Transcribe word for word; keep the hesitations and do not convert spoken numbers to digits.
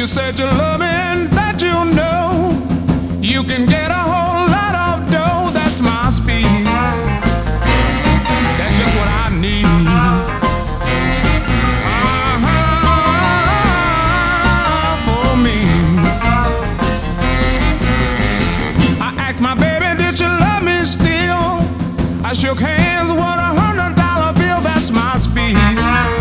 You said you love me and that you know you can get a whole lot of dough. That's my speed. That's just what I need. Uh-huh, for me. I asked my baby, did you love me still? I shook hands, what a hundred dollar bill. That's my speed.